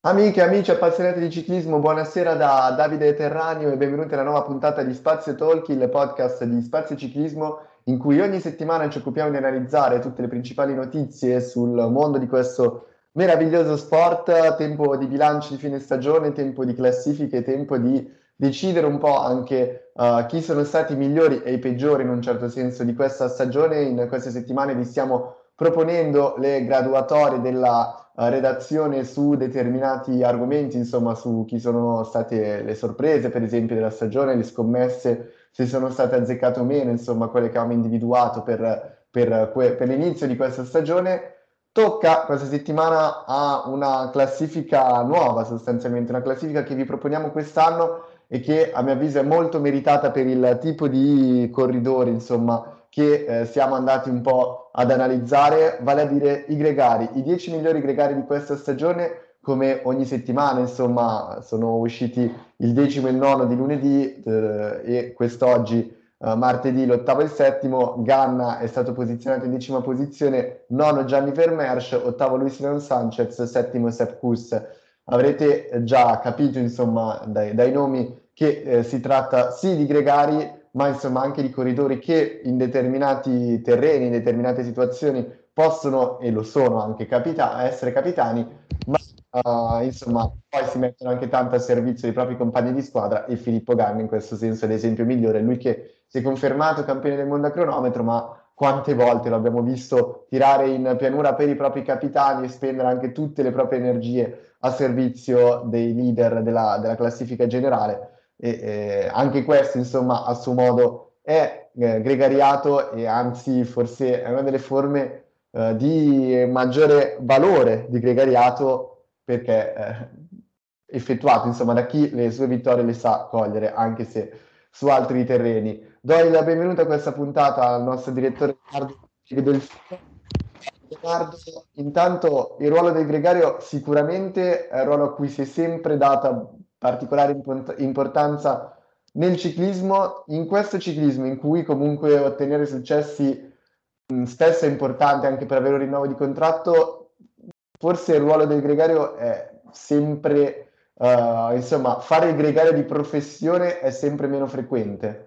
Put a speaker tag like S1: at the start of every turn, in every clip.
S1: Amiche e amici appassionati di ciclismo, buonasera da Davide Terranio e benvenuti alla nuova puntata di Spazio Talk, il podcast di Spazio Ciclismo, in cui ogni settimana ci occupiamo di analizzare tutte le principali notizie sul mondo di questo meraviglioso sport, tempo di bilanci di fine stagione, tempo di classifiche, tempo di decidere un po' anche chi sono stati i migliori e i peggiori in un certo senso di questa stagione. In queste settimane vi stiamo proponendo le graduatorie della redazione su determinati argomenti, insomma, su chi sono state le sorprese, per esempio, della stagione, le scommesse, se sono state azzeccate o meno, insomma, quelle che abbiamo individuato per l'inizio di questa stagione. Tocca questa settimana a una classifica nuova, sostanzialmente, una classifica che vi proponiamo quest'anno e che a mio avviso è molto meritata per il tipo di corridori, insomma, che siamo andati un po' ad analizzare, vale a dire i gregari, i 10 migliori gregari di questa stagione. Come ogni settimana, insomma, sono usciti il decimo e il nono di lunedì e quest'oggi, martedì, l'ottavo e il settimo. Ganna è stato posizionato in decima posizione, nono Gianni Vermeersch, ottavo Luis Leon Sanchez, settimo Sepp Kuss. Avrete già capito, insomma, dai nomi che si tratta sì di gregari, ma insomma anche di corridori che in determinati terreni, in determinate situazioni possono e lo sono anche essere capitani, ma insomma poi si mettono anche tanto al servizio dei propri compagni di squadra e Filippo Ganna in questo senso è l'esempio migliore, lui che si è confermato campione del mondo a cronometro, ma quante volte lo abbiamo visto tirare in pianura per i propri capitani e spendere anche tutte le proprie energie a servizio dei leader della classifica generale e anche questo, insomma, a suo modo è gregariato e anzi forse è una delle forme di maggiore valore di gregariato perché effettuato, insomma, da chi le sue vittorie le sa cogliere, anche se su altri terreni. Do il benvenuto a questa puntata al nostro direttore Leonardo Delfino. Leonardo, intanto il ruolo del gregario sicuramente è un ruolo a cui si è sempre data particolare importanza nel ciclismo, in questo ciclismo in cui comunque ottenere successi spesso è importante anche per avere un rinnovo di contratto, forse il ruolo del gregario è sempre, insomma, fare il gregario di professione è sempre meno frequente.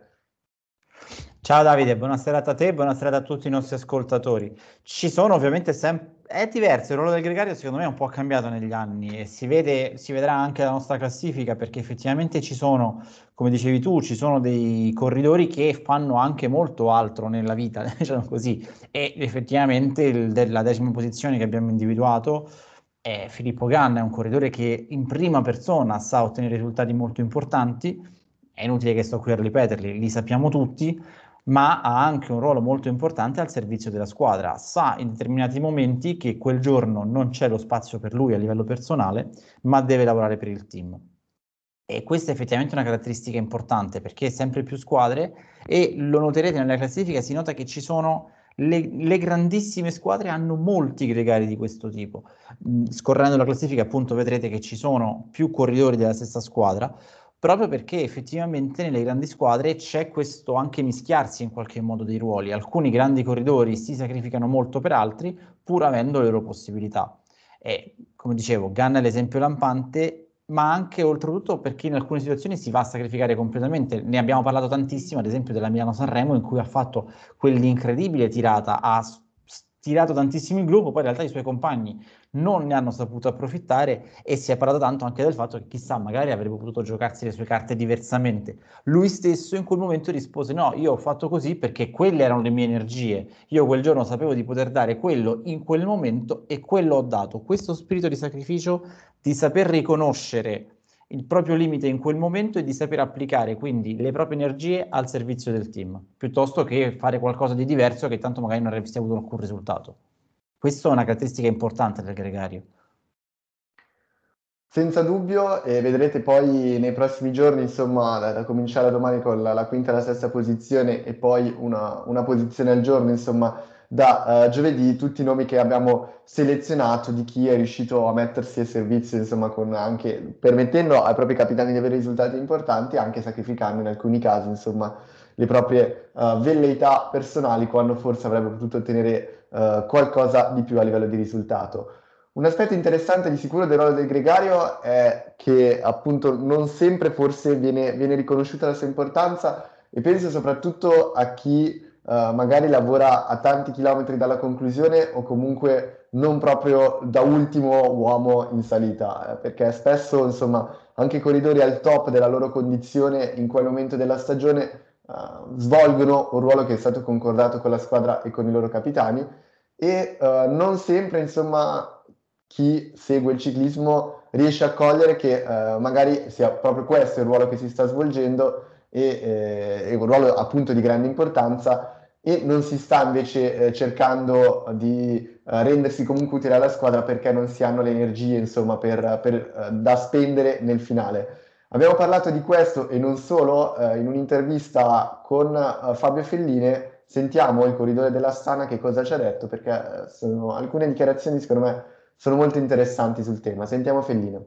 S2: Ciao Davide, buonasera a te, buonasera a tutti i nostri ascoltatori. Ci sono ovviamente sempre... È diverso, il ruolo del gregario secondo me è un po' cambiato negli anni e si vedrà anche dalla nostra classifica perché effettivamente ci sono, come dicevi tu, ci sono dei corridori che fanno anche molto altro nella vita, diciamo così, e effettivamente la decima posizione che abbiamo individuato è Filippo Ganna, è un corridore che in prima persona sa ottenere risultati molto importanti, è inutile che sto qui a ripeterli, li sappiamo tutti, ma ha anche un ruolo molto importante al servizio della squadra. Sa in determinati momenti che quel giorno non c'è lo spazio per lui a livello personale, ma deve lavorare per il team. E questa è effettivamente una caratteristica importante perché sempre più squadre, e lo noterete nella classifica, si nota che ci sono le grandissime squadre hanno molti gregari di questo tipo. Scorrendo la classifica, appunto, vedrete che ci sono più corridori della stessa squadra, proprio perché effettivamente nelle grandi squadre c'è questo anche mischiarsi in qualche modo dei ruoli. Alcuni grandi corridori si sacrificano molto per altri, pur avendo le loro possibilità. E come dicevo, Ganna è l'esempio lampante, ma anche oltretutto perché in alcune situazioni si va a sacrificare completamente. Ne abbiamo parlato tantissimo, ad esempio della Milano-Sanremo, in cui ha fatto quell'incredibile tirata, ha tirato tantissimo il gruppo, poi in realtà i suoi compagni non ne hanno saputo approfittare e si è parlato tanto anche del fatto che chissà, magari avrebbe potuto giocarsi le sue carte diversamente. Lui stesso in quel momento rispose: No, io ho fatto così perché quelle erano le mie energie. Io quel giorno sapevo di poter dare quello in quel momento e quello ho dato. Questo spirito di sacrificio, di saper riconoscere il proprio limite in quel momento e di saper applicare quindi le proprie energie al servizio del team, piuttosto che fare qualcosa di diverso che tanto magari non avresti avuto alcun risultato. Questa è una caratteristica importante del gregario.
S1: Senza dubbio, e vedrete poi nei prossimi giorni, insomma, da cominciare domani con la quinta e la sesta posizione e poi una posizione al giorno, insomma, da giovedì, tutti i nomi che abbiamo selezionato di chi è riuscito a mettersi a servizio, insomma, con anche permettendo ai propri capitani di avere risultati importanti, anche sacrificando in alcuni casi, insomma, le proprie velleità personali quando forse avrebbe potuto ottenere qualcosa di più a livello di risultato. Un aspetto interessante di sicuro del ruolo del gregario è che appunto non sempre forse viene riconosciuta la sua importanza e penso soprattutto a chi magari lavora a tanti chilometri dalla conclusione o comunque non proprio da ultimo uomo in salita, perché spesso insomma anche i corridori al top della loro condizione in quel momento della stagione svolgono un ruolo che è stato concordato con la squadra e con i loro capitani e non sempre, insomma, chi segue il ciclismo riesce a cogliere che magari sia proprio questo il ruolo che si sta svolgendo e un ruolo appunto di grande importanza e non si sta invece cercando di rendersi comunque utile alla squadra perché non si hanno le energie, insomma, da spendere nel finale. Abbiamo parlato di questo e non solo in un'intervista con Fabio Felline. Sentiamo il corridore dell'Astana che cosa ci ha detto, perché alcune dichiarazioni secondo me sono molto interessanti sul tema. Sentiamo Felline.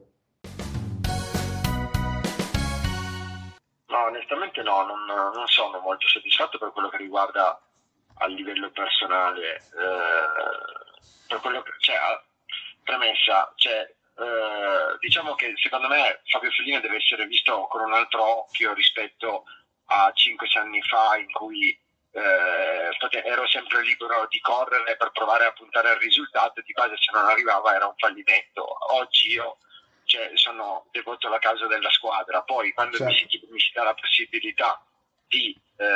S3: No, onestamente no, non sono molto soddisfatto per quello che riguarda a livello personale, per quello che, cioè, premessa, cioè, diciamo che secondo me Fabio Felline deve essere visto con un altro occhio rispetto a 5-6 anni fa in cui ero sempre libero di correre per provare a puntare al risultato e di base se non arrivava era un fallimento. Oggi io sono devoto alla causa della squadra, poi quando certo. mi si dà la possibilità di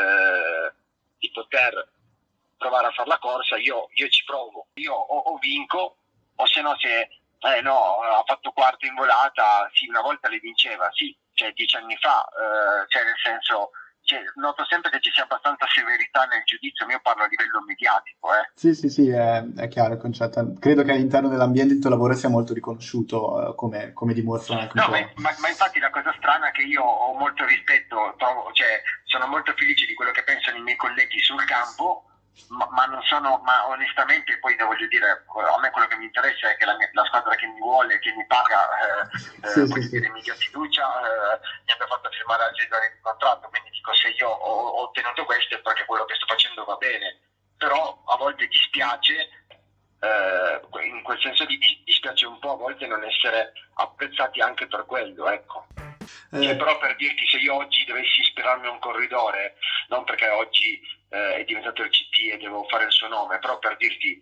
S3: poter provare a fare la corsa, io ci provo, io o vinco o se no ha fatto quarto in volata, sì, una volta le vinceva, sì, 10 anni fa, nel senso noto sempre che ci sia abbastanza severità nel giudizio, io parlo a livello mediatico.
S4: Sì, è chiaro il concetto. Credo che all'interno dell'ambiente il tuo lavoro sia molto riconosciuto, come dimostra anche un po'.
S3: Ma infatti la cosa strana è che io ho molto rispetto, sono molto felice di quello che pensano i miei colleghi sul campo, ma non sono, ma onestamente poi voglio dire, a me quello che mi interessa è che la squadra che mi vuole, che mi paga, mi dia fiducia, mi abbia fatto firmare al Genoa il contratto, quindi dico se io ho ottenuto questo è perché quello che sto facendo va bene, però a volte dispiace, in quel senso dispiace un po' a volte non essere apprezzati anche per quello, ecco. Però per dirti, se io oggi dovessi ispirarmi a un corridore, non perché oggi è diventato il CT e devo fare il suo nome, però per dirti,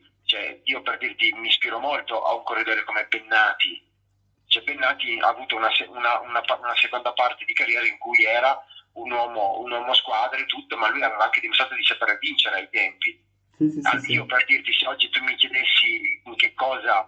S3: mi ispiro molto a un corridore come Bennati. Bennati ha avuto una seconda parte di carriera in cui era un uomo squadra e tutto, ma lui aveva anche dimostrato di saper vincere ai tempi. Io per dirti, se oggi tu mi chiedessi che cosa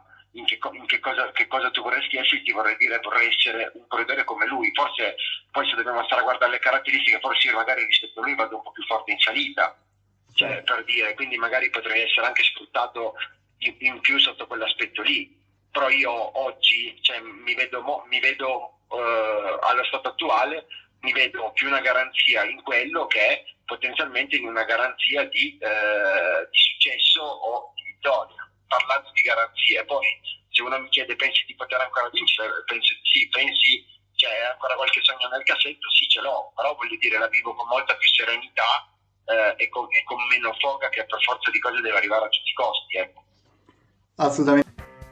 S3: tu vorresti essere, ti vorrei dire vorrei essere un corridore come lui. Forse poi se dobbiamo stare a guardare le caratteristiche, forse io magari rispetto a lui vado un po' più forte in salita, per dire, quindi magari potrei essere anche sfruttato in più sotto quell'aspetto lì. Però io oggi mi vedo allo stato attuale, mi vedo più una garanzia in quello che è potenzialmente in una garanzia di successo o di vittoria. Parlando di garanzie, poi se uno mi chiede pensi di poter ancora vincere, penso di sì, pensi c'è ancora qualche sogno nel cassetto, sì ce l'ho, però voglio dire la vivo con molta più serenità e con meno foga che per forza di cose deve arrivare a tutti i costi, ecco.
S4: Assolutamente.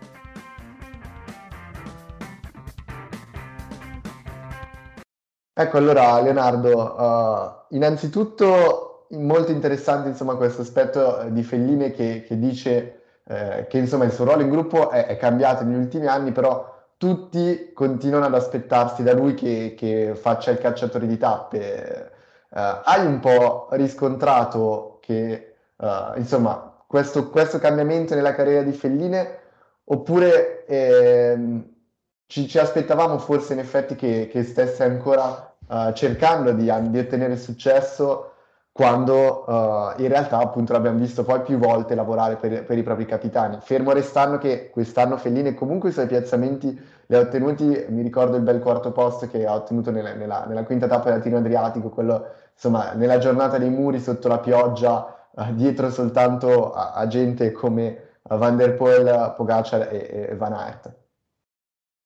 S1: Ecco, allora Leonardo, innanzitutto molto interessante insomma questo aspetto di Felline che dice che insomma il suo ruolo in gruppo è cambiato negli ultimi anni, però tutti continuano ad aspettarsi da lui che faccia il cacciatore di tappe. Hai un po' riscontrato che insomma questo cambiamento nella carriera di Felline oppure ci aspettavamo forse in effetti che stesse ancora cercando di ottenere successo quando in realtà appunto l'abbiamo visto poi più volte lavorare per i propri capitani. Fermo restando che quest'anno Felline comunque i suoi piazzamenti li ha ottenuti, mi ricordo il bel quarto posto che ha ottenuto nella quinta tappa del Tirreno Adriatico, quello insomma nella giornata dei muri sotto la pioggia, dietro soltanto a gente come Van der Poel, Pogacar e Van Aert.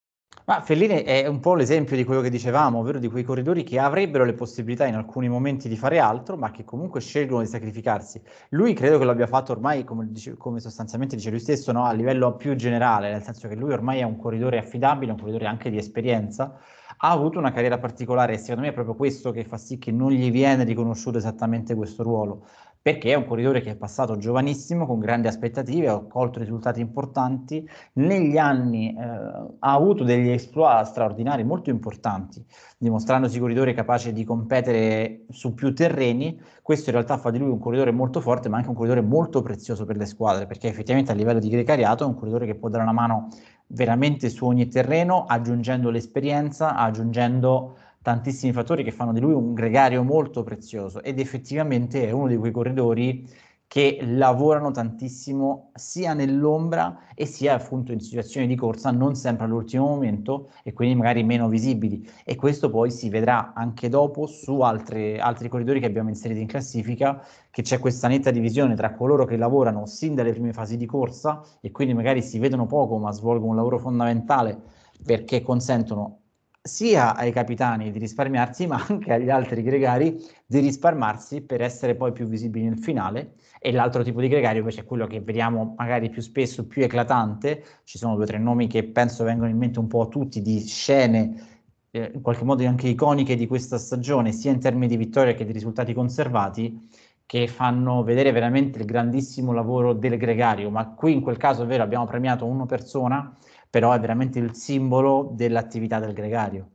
S2: Ma Fellini è un po' l'esempio di quello che dicevamo, ovvero di quei corridori che avrebbero le possibilità in alcuni momenti di fare altro, ma che comunque scelgono di sacrificarsi. Lui credo che lo abbia fatto ormai, come sostanzialmente dice lui stesso, no? A livello più generale, nel senso che lui ormai è un corridore affidabile, un corridore anche di esperienza, ha avuto una carriera particolare e secondo me è proprio questo che fa sì che non gli viene riconosciuto esattamente questo ruolo, perché è un corridore che è passato giovanissimo, con grandi aspettative, ha colto risultati importanti negli anni ha avuto degli exploit straordinari molto importanti, dimostrandosi corridore capace di competere su più terreni. Questo in realtà fa di lui un corridore molto forte, ma anche un corridore molto prezioso per le squadre, perché effettivamente a livello di gregariato è un corridore che può dare una mano veramente su ogni terreno, aggiungendo l'esperienza, aggiungendo tantissimi fattori che fanno di lui un gregario molto prezioso ed effettivamente è uno di quei corridori che lavorano tantissimo sia nell'ombra e sia appunto in situazioni di corsa non sempre all'ultimo momento e quindi magari meno visibili e questo poi si vedrà anche dopo su altri corridori che abbiamo inserito in classifica, che c'è questa netta divisione tra coloro che lavorano sin dalle prime fasi di corsa e quindi magari si vedono poco ma svolgono un lavoro fondamentale perché consentono sia ai capitani di risparmiarsi ma anche agli altri gregari di risparmarsi per essere poi più visibili nel finale. E l'altro tipo di gregario invece è quello che vediamo magari più spesso, più eclatante. Ci sono 2 o 3 nomi che penso vengono in mente un po' a tutti di scene in qualche modo anche iconiche di questa stagione, sia in termini di vittoria che di risultati conservati, che fanno vedere veramente il grandissimo lavoro del gregario. Ma qui in quel caso è vero, abbiamo premiato una persona, però è veramente il simbolo dell'attività del gregario.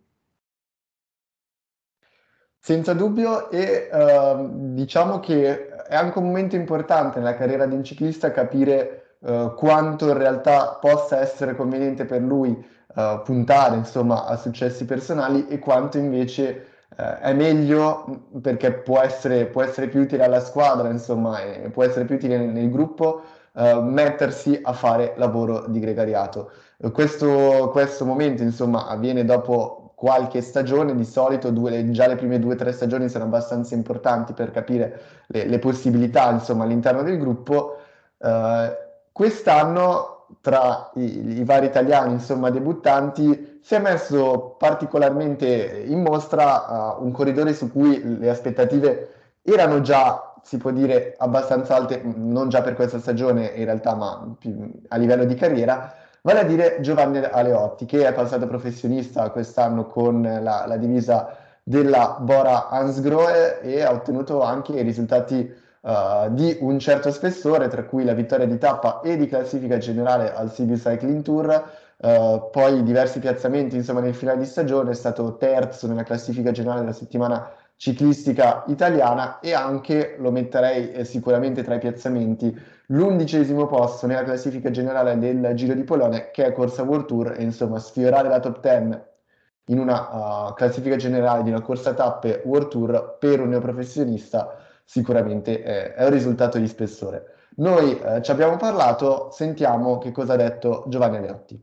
S1: Senza dubbio, e diciamo che è anche un momento importante nella carriera di un ciclista capire quanto in realtà possa essere conveniente per lui puntare insomma a successi personali e quanto invece è meglio perché può essere più utile alla squadra, insomma, e può essere più utile nel gruppo mettersi a fare lavoro di gregariato. Questo momento, insomma, avviene dopo qualche stagione, di solito già le prime 2 o 3 stagioni sono abbastanza importanti per capire le possibilità, insomma, all'interno del gruppo. Eh, Quest'anno, tra i vari italiani, insomma, debuttanti, si è messo particolarmente in mostra un corridore su cui le aspettative erano già, si può dire, abbastanza alte, non già per questa stagione in realtà, ma più a livello di carriera, vale a dire Giovanni Aleotti, che è passato professionista quest'anno con la divisa della Bora Hansgrohe e ha ottenuto anche risultati di un certo spessore, tra cui la vittoria di tappa e di classifica generale al Sibiu Cycling Tour, poi diversi piazzamenti insomma nel finale di stagione, è stato terzo nella classifica generale della settimana ciclistica italiana e anche, lo metterei sicuramente tra i piazzamenti, l'11° posto nella classifica generale del Giro di Polonia, che è Corsa World Tour, e insomma sfiorare la top 10 in una classifica generale di una corsa tappe World Tour per un neoprofessionista sicuramente è un risultato di spessore. Noi ci abbiamo parlato, sentiamo che cosa ha detto Giovanni Aleotti.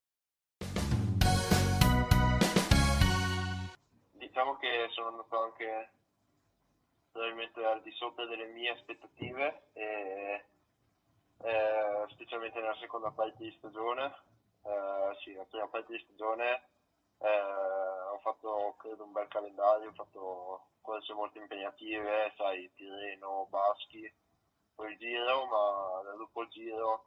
S5: Diciamo che sono andato anche probabilmente al di sopra delle mie aspettative, e, specialmente nella seconda parte di stagione. Sì, la prima parte di stagione ho fatto credo un bel calendario, ho fatto corse molto impegnative, sai, Tirreno, Baschi, poi il Giro, ma dopo il Giro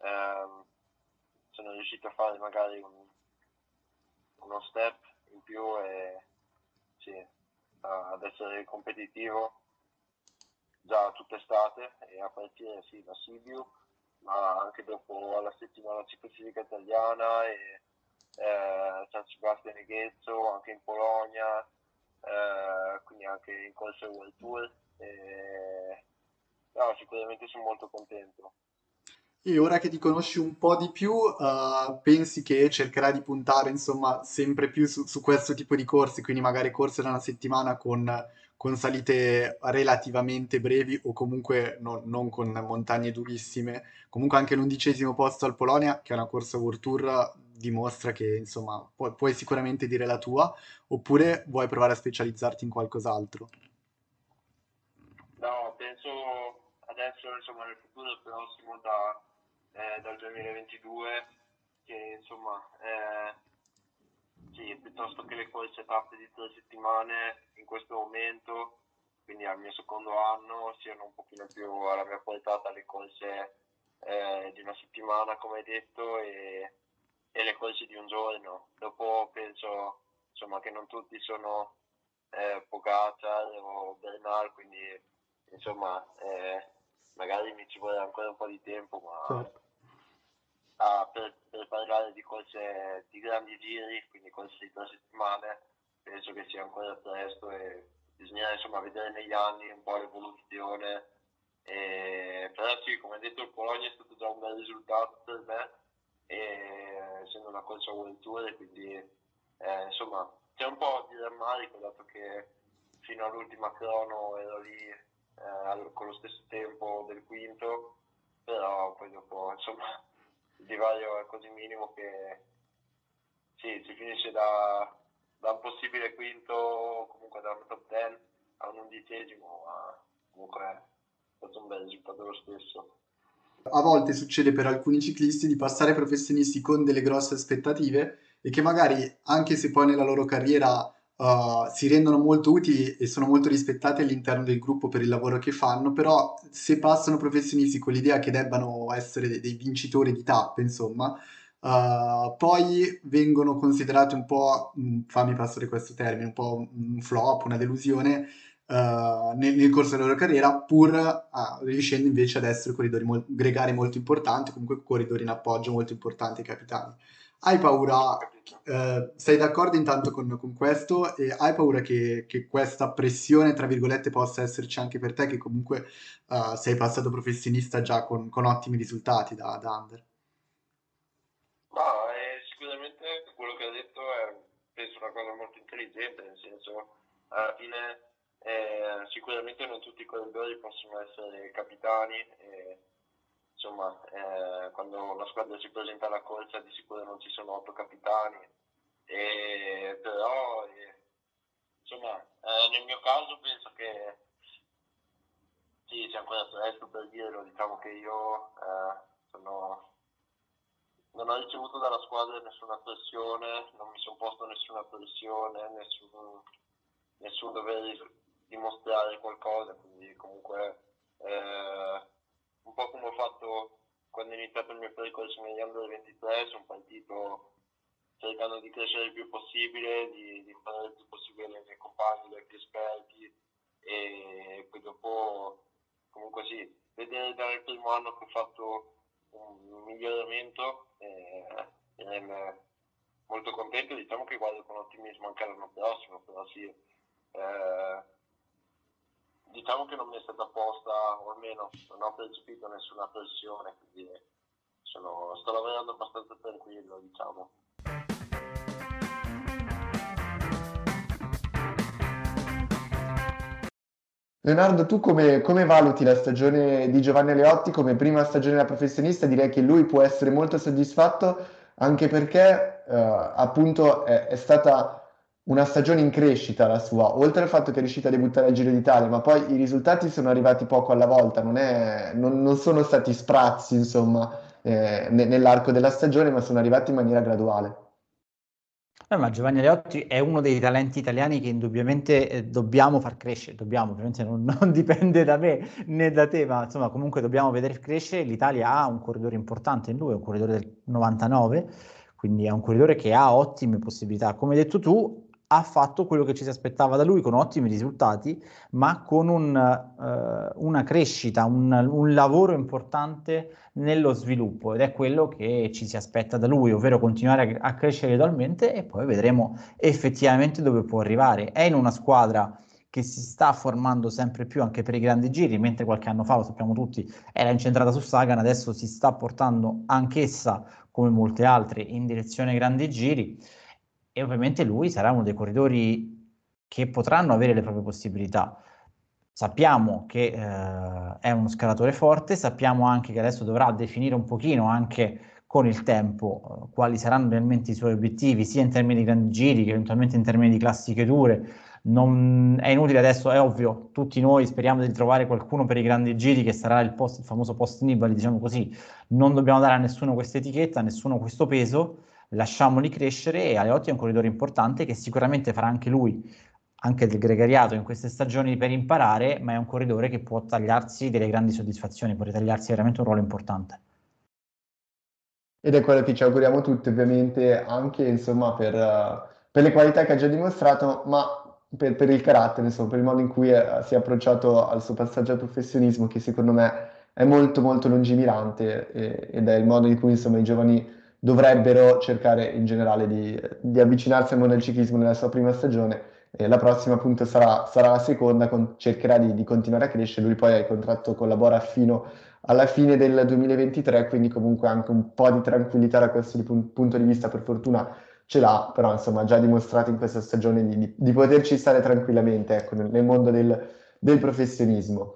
S5: sono riuscito a fare magari uno step in più e sì, ad essere competitivo già tutta estate e a partire sì da Sibiu, ma anche dopo alla settimana ciclistica italiana e San Sebastian e Ghezzo, anche in Polonia, quindi anche in corsa World Tour. No, sicuramente sono molto contento.
S4: E ora che ti conosci un po' di più, pensi che cercherai di puntare, insomma, sempre più su questo tipo di corsi, quindi magari corse da una settimana con salite relativamente brevi o comunque non con montagne durissime. Comunque anche l'11° posto al Polonia, che è una corsa World Tour, dimostra che, insomma, puoi sicuramente dire la tua, oppure vuoi provare a specializzarti in qualcos'altro?
S5: No, penso adesso, insomma, nel futuro prossimo dal 2022, che insomma sì, piuttosto che le corse tappe di 3 settimane in questo momento, quindi al mio secondo anno, siano un pochino più alla mia portata le corse di una settimana, come hai detto, e le corse di un giorno. Dopo penso insomma che non tutti sono Pogacar o Bernal, quindi insomma magari mi ci vorrà ancora un po' di tempo, ma
S4: Certo.
S5: per parlare di corse di grandi giri, quindi corse di 3 settimane, penso che sia ancora presto e bisogna insomma vedere negli anni un po' l'evoluzione. Però sì, come hai detto, il Polonia è stato già un bel risultato per me, essendo una corsa World Tour, quindi insomma c'è un po' di rammarico, dato che fino all'ultima crono ero lì con lo stesso tempo del quinto, però poi dopo insomma il divario è così minimo che sì, si finisce da un possibile quinto, comunque da un top 10 a un 11°, ma comunque è stato un bel risultato lo stesso.
S4: A volte succede per alcuni ciclisti di passare professionisti con delle grosse aspettative e che magari, anche se poi nella loro carriera si rendono molto utili e sono molto rispettati all'interno del gruppo per il lavoro che fanno, però se passano professionisti con l'idea che debbano essere dei vincitori di tappe, insomma, poi vengono considerati un po', fammi passare questo termine, un po' un flop, una delusione nel corso della loro carriera, pur riuscendo invece ad essere corridori gregari molto importanti, comunque corridori in appoggio molto importanti ai capitani. Hai paura, sei d'accordo intanto con questo e hai paura che questa pressione, tra virgolette, possa esserci anche per te, che comunque sei passato professionista già con ottimi risultati da under?
S5: Ma sicuramente quello che ha detto è, penso, una cosa molto intelligente, nel senso, alla fine sicuramente non tutti i corridori possono essere capitani, insomma, quando la squadra si presenta alla corsa di sicuro non ci sono 8 capitani, però insomma, nel mio caso penso che sì, c'è ancora presto per dirlo, diciamo che io non ho ricevuto dalla squadra nessuna pressione, non mi sono posto nessuna pressione, nessun dover dimostrare qualcosa, quindi comunque un po' come ho fatto quando ho iniziato il mio percorso negli under 23, sono partito cercando di crescere il più possibile, di imparare il più possibile dai miei compagni, dai più esperti, e poi dopo comunque sì, vedere dal primo anno che ho fatto un miglioramento mi rende molto contento. Diciamo che guardo con ottimismo anche l'anno prossimo, però sì, diciamo che non mi è stata posta, o almeno non ho percepito nessuna pressione, quindi sto lavorando abbastanza tranquillo, diciamo.
S1: Leonardo, tu come valuti la stagione di Giovanni Aleotti come prima stagione da professionista? Direi che lui può essere molto soddisfatto anche perché appunto è stata una stagione in crescita la sua, oltre al fatto che è riuscita a debuttare al Giro d'Italia, ma poi i risultati sono arrivati poco alla volta, non sono stati sprazzi insomma nell'arco della stagione, ma sono arrivati in maniera graduale.
S2: Ma Giovanni Aleotti è uno dei talenti italiani che indubbiamente dobbiamo far crescere, ovviamente non dipende da me né da te, ma insomma comunque dobbiamo vedere crescere. L'Italia ha un corridore importante in lui, è un corridore del 99, quindi è un corridore che ha ottime possibilità. Come hai detto tu, ha fatto quello che ci si aspettava da lui con ottimi risultati, ma con una crescita, un lavoro importante nello sviluppo, ed è quello che ci si aspetta da lui, ovvero continuare a crescere gradualmente e poi vedremo effettivamente dove può arrivare. È in una squadra che si sta formando sempre più anche per i grandi giri, mentre qualche anno fa, lo sappiamo tutti, era incentrata su Sagan, adesso si sta portando anch'essa, come molte altre, in direzione ai grandi giri, e ovviamente lui sarà uno dei corridori che potranno avere le proprie possibilità. Sappiamo che è uno scalatore forte, sappiamo anche che adesso dovrà definire un pochino anche con il tempo quali saranno realmente i suoi obiettivi, sia in termini di grandi giri che eventualmente in termini di classiche dure. È inutile adesso, è ovvio, tutti noi speriamo di trovare qualcuno per i grandi giri che sarà il famoso post Nibali, diciamo così. Non dobbiamo dare a nessuno questa etichetta, a nessuno questo peso, lasciamoli crescere, e Aleotti è un corridore importante che sicuramente farà anche lui, anche del gregariato in queste stagioni per imparare, ma è un corridore che può tagliarsi delle grandi soddisfazioni, può ritagliarsi veramente un ruolo importante.
S1: Ed è quello che ci auguriamo tutti, ovviamente, anche insomma per le qualità che ha già dimostrato, ma per il carattere, insomma, per il modo in cui si è approcciato al suo passaggio al professionismo, che secondo me è molto molto lungimirante, ed è il modo in cui insomma i giovani dovrebbero cercare in generale di avvicinarsi al mondo del ciclismo nella sua prima stagione. E la prossima appunto sarà la seconda, cercherà di continuare a crescere. Lui poi ha il contratto, collabora fino alla fine del 2023, quindi comunque anche un po' di tranquillità da questo punto di vista, per fortuna ce l'ha, però insomma ha già dimostrato in questa stagione di poterci stare tranquillamente, ecco, nel mondo del professionismo.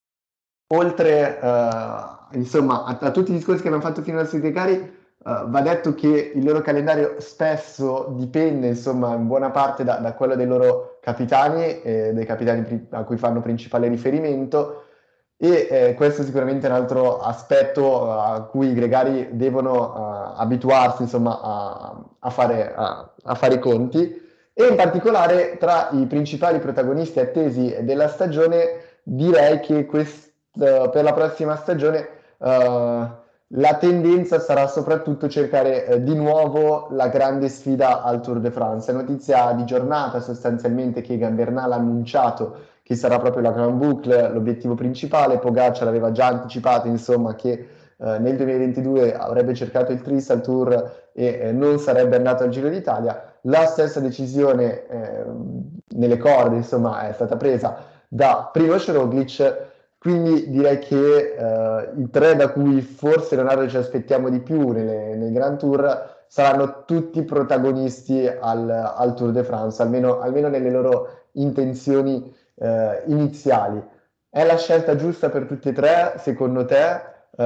S1: Oltre insomma a tutti i discorsi che abbiamo fatto finora sui gregari, va detto che il loro calendario spesso dipende insomma in buona parte da quello dei loro capitani, dei capitani a cui fanno principale riferimento, e questo sicuramente è un altro aspetto a cui i gregari devono abituarsi insomma a fare i conti, e in particolare tra i principali protagonisti attesi della stagione direi che per la prossima stagione la tendenza sarà soprattutto cercare di nuovo la grande sfida al Tour de France. È notizia di giornata sostanzialmente che Egan Bernal ha annunciato che sarà proprio la Grand Boucle l'obiettivo principale. Pogacar aveva già anticipato insomma che nel 2022 avrebbe cercato il Trisal Tour e non sarebbe andato al Giro d'Italia. La stessa decisione nelle corde insomma è stata presa da Primož Roglič, quindi direi che i tre da cui forse Leonardo ci aspettiamo di più nel Grand Tour saranno tutti protagonisti al Tour de France, almeno nelle loro intenzioni iniziali. È la scelta giusta per tutti e tre, secondo te?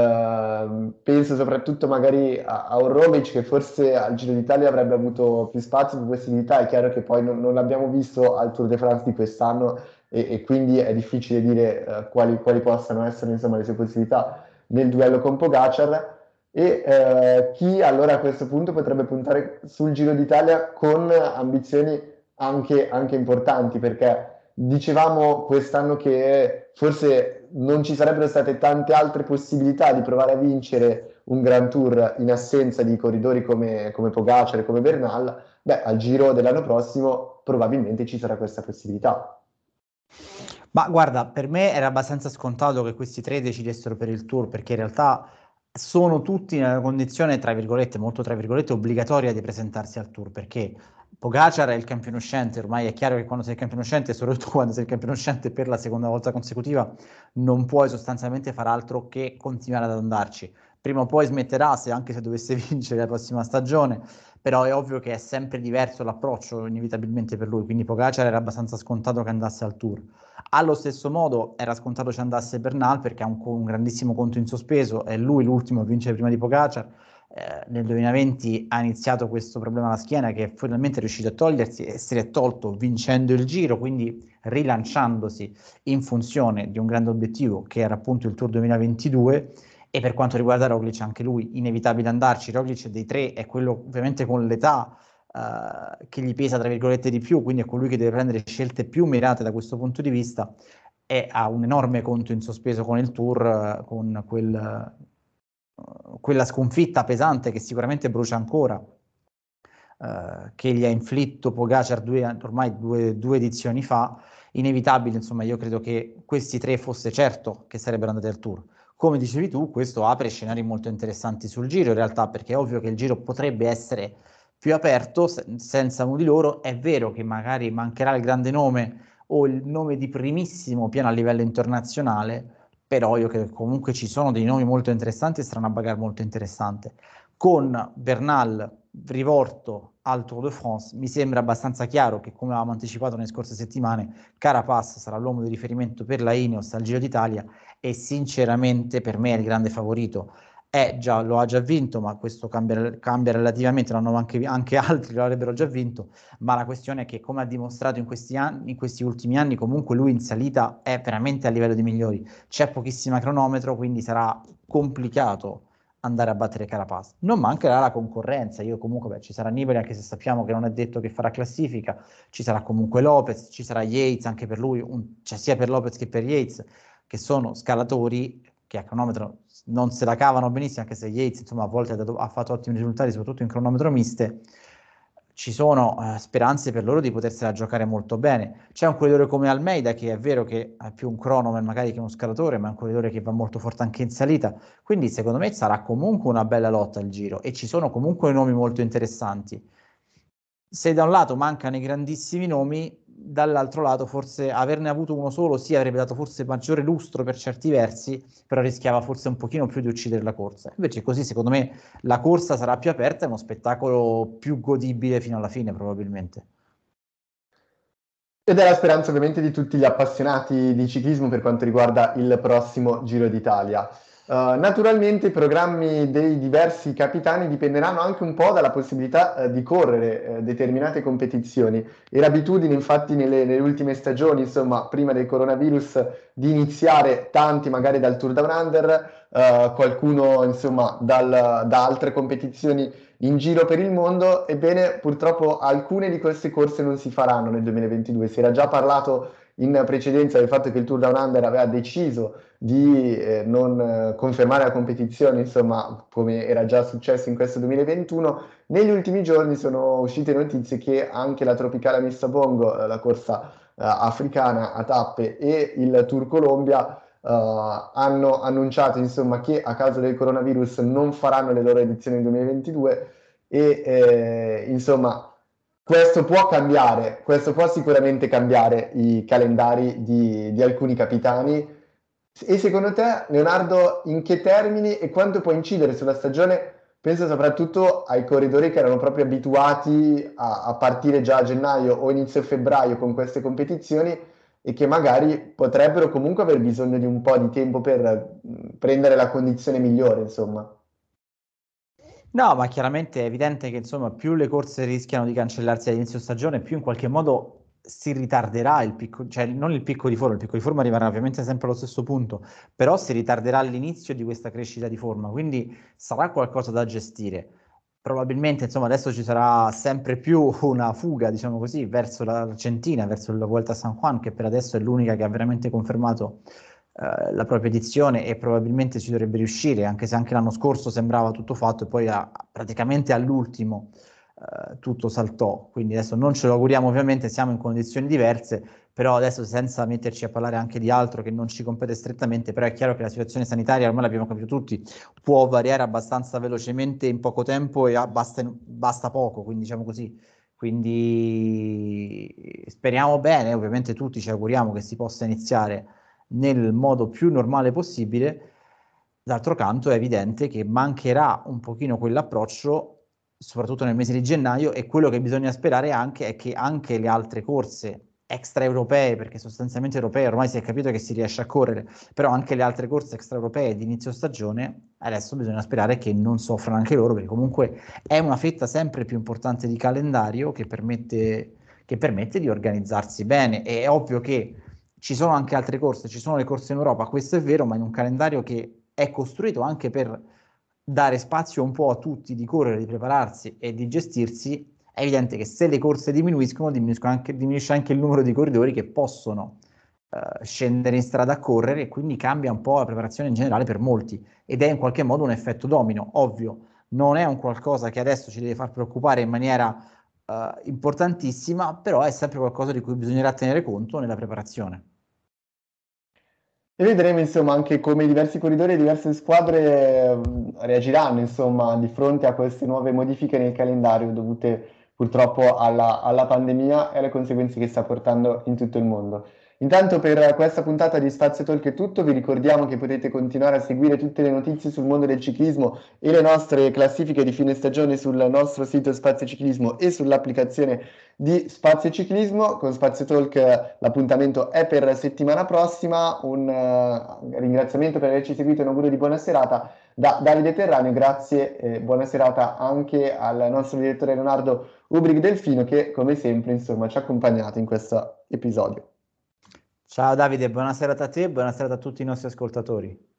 S1: Penso soprattutto magari a un Roglič che forse al Giro d'Italia avrebbe avuto più spazio, più possibilità. È chiaro che poi non l'abbiamo visto al Tour de France di quest'anno, e quindi è difficile dire quali possano essere insomma le sue possibilità nel duello con Pogacar. E chi allora a questo punto potrebbe puntare sul Giro d'Italia con ambizioni anche importanti, perché dicevamo quest'anno che forse non ci sarebbero state tante altre possibilità di provare a vincere un Grand Tour in assenza di corridori come Pogacar e come Bernal. Beh, al Giro dell'anno prossimo probabilmente ci sarà questa possibilità.
S2: Ma guarda, per me era abbastanza scontato che questi tre decidessero per il Tour, perché in realtà sono tutti nella condizione, tra virgolette, molto tra virgolette, obbligatoria di presentarsi al Tour, perché Pogacar è il campione uscente. Ormai è chiaro che quando sei il campione uscente, soprattutto quando sei il campione uscente per la seconda volta consecutiva, non puoi sostanzialmente fare altro che continuare ad andarci. Prima o poi smetterà, anche se dovesse vincere la prossima stagione, però è ovvio che è sempre diverso l'approccio inevitabilmente per lui, quindi Pogacar era abbastanza scontato che andasse al Tour. Allo stesso modo era scontato ci andasse Bernal, perché ha un grandissimo conto in sospeso, è lui l'ultimo a vincere prima di Pogacar. Nel 2020 ha iniziato questo problema alla schiena che finalmente è riuscito a togliersi, e se l'è tolto vincendo il Giro, quindi rilanciandosi in funzione di un grande obiettivo che era appunto il Tour 2022. E per quanto riguarda Roglic, anche lui inevitabile andarci. Roglic dei tre è quello ovviamente con l'età che gli pesa tra virgolette di più, quindi è colui che deve prendere scelte più mirate da questo punto di vista, e ha un enorme conto in sospeso con il Tour, con quella sconfitta pesante che sicuramente brucia ancora, che gli ha inflitto Pogacar ormai due edizioni fa. Inevitabile, insomma, io credo che questi tre fosse certo che sarebbero andati al Tour. Come dicevi tu, questo apre scenari molto interessanti sul Giro, in realtà, perché è ovvio che il Giro potrebbe essere più aperto senza uno di loro. È vero che magari mancherà il grande nome o il nome di primissimo piano a livello internazionale, però io credo che comunque ci sono dei nomi molto interessanti e sarà una bagarre molto interessante. Con Bernal rivolto al Tour de France, mi sembra abbastanza chiaro che, come avevamo anticipato nelle scorse settimane, Carapaz sarà l'uomo di riferimento per la Ineos al Giro d'Italia, e sinceramente per me è il grande favorito. Lo ha già vinto, ma questo cambia relativamente, l'hanno anche altri lo avrebbero già vinto, ma la questione è che, come ha dimostrato in questi ultimi anni, comunque lui in salita è veramente a livello dei migliori. C'è pochissima cronometro, quindi sarà complicato andare a battere Carapaz. Non mancherà la concorrenza, io comunque ci sarà Nibali, anche se sappiamo che non è detto che farà classifica, ci sarà comunque Lopez, ci sarà Yates anche per lui, cioè sia per Lopez che per Yates, che sono scalatori che a cronometro non se la cavano benissimo, anche se Yates insomma a volte ha fatto ottimi risultati, soprattutto in cronometro miste. Ci sono speranze per loro di potersela giocare molto bene. C'è un corridore come Almeida che è vero che è più un cronoman magari che uno scalatore, ma è un corridore che va molto forte anche in salita, quindi secondo me sarà comunque una bella lotta al Giro e ci sono comunque nomi molto interessanti. Se da un lato mancano i grandissimi nomi, dall'altro lato forse averne avuto uno solo sì avrebbe dato forse maggiore lustro per certi versi, però rischiava forse un pochino più di uccidere la corsa. Invece così secondo me la corsa sarà più aperta e uno spettacolo più godibile fino alla fine probabilmente.
S1: Ed è la speranza ovviamente di tutti gli appassionati di ciclismo per quanto riguarda il prossimo Giro d'Italia. Naturalmente i programmi dei diversi capitani dipenderanno anche un po' dalla possibilità di correre determinate competizioni. Era abitudine infatti nelle ultime stagioni, insomma, prima del coronavirus, di iniziare tanti magari dal Tour Down Under, qualcuno insomma da altre competizioni in giro per il mondo. Ebbene, purtroppo alcune di queste corse non si faranno nel 2022. Si era già parlato in precedenza del fatto che il Tour Down Under aveva deciso di non confermare la competizione, insomma, come era già successo in questo 2021. Negli ultimi giorni sono uscite notizie che anche la Tropicale Messa Bongo, la corsa africana a tappe, e il Tour Colombia hanno annunciato insomma che a causa del coronavirus non faranno le loro edizioni nel 2022 e insomma questo può cambiare, questo può sicuramente cambiare i calendari di alcuni capitani. E secondo te, Leonardo, in che termini e quanto può incidere sulla stagione? Penso soprattutto ai corridori che erano proprio abituati a partire già a gennaio o inizio febbraio con queste competizioni e che magari potrebbero comunque aver bisogno di un po' di tempo per prendere la condizione migliore, insomma.
S2: No, ma chiaramente è evidente che insomma più le corse rischiano di cancellarsi all'inizio stagione, più in qualche modo si ritarderà il picco, cioè non il picco di forma arriverà ovviamente sempre allo stesso punto, però si ritarderà l'inizio di questa crescita di forma, quindi sarà qualcosa da gestire. Probabilmente insomma adesso ci sarà sempre più una fuga, diciamo così, verso l'Argentina, verso la Vuelta a San Juan, che per adesso è l'unica che ha veramente confermato la propria edizione e probabilmente ci dovrebbe riuscire, anche se anche l'anno scorso sembrava tutto fatto e poi praticamente all'ultimo tutto saltò. Quindi adesso non ce lo auguriamo, ovviamente siamo in condizioni diverse, però adesso senza metterci a parlare anche di altro che non ci compete strettamente, però è chiaro che la situazione sanitaria, ormai l'abbiamo capito tutti, può variare abbastanza velocemente in poco tempo e basta poco, quindi diciamo così. Quindi speriamo bene, ovviamente tutti ci auguriamo che si possa iniziare nel modo più normale possibile. D'altro canto è evidente che mancherà un pochino quell'approccio, soprattutto nel mese di gennaio, e quello che bisogna sperare anche è che anche le altre corse extraeuropee, perché sostanzialmente europee ormai si è capito che si riesce a correre, però anche le altre corse extraeuropee di inizio stagione, adesso bisogna sperare che non soffrano anche loro, perché comunque è una fetta sempre più importante di calendario che permette di organizzarsi bene. È ovvio che ci sono anche altre corse, ci sono le corse in Europa, questo è vero, ma in un calendario che è costruito anche per dare spazio un po' a tutti di correre, di prepararsi e di gestirsi. È evidente che se le corse diminuisce anche il numero di corridori che possono scendere in strada a correre e quindi cambia un po' la preparazione in generale per molti ed è in qualche modo un effetto domino, ovvio, non è un qualcosa che adesso ci deve far preoccupare in maniera importantissima, però è sempre qualcosa di cui bisognerà tenere conto nella preparazione.
S1: E vedremo insomma anche come diversi corridori e diverse squadre reagiranno insomma di fronte a queste nuove modifiche nel calendario dovute purtroppo alla pandemia e alle conseguenze che sta portando in tutto il mondo. Intanto per questa puntata di Spazio Talk è tutto, vi ricordiamo che potete continuare a seguire tutte le notizie sul mondo del ciclismo e le nostre classifiche di fine stagione sul nostro sito Spazio Ciclismo e sull'applicazione di Spazio Ciclismo. Con Spazio Talk l'appuntamento è per settimana prossima. Un ringraziamento per averci seguito e un augurio di buona serata da Davide Terranio. Grazie e buona serata anche al nostro direttore Leonardo Ubrig Delfino che come sempre insomma ci ha accompagnato in questo episodio.
S2: Ciao Davide, buona serata a te e buona serata a tutti i nostri ascoltatori.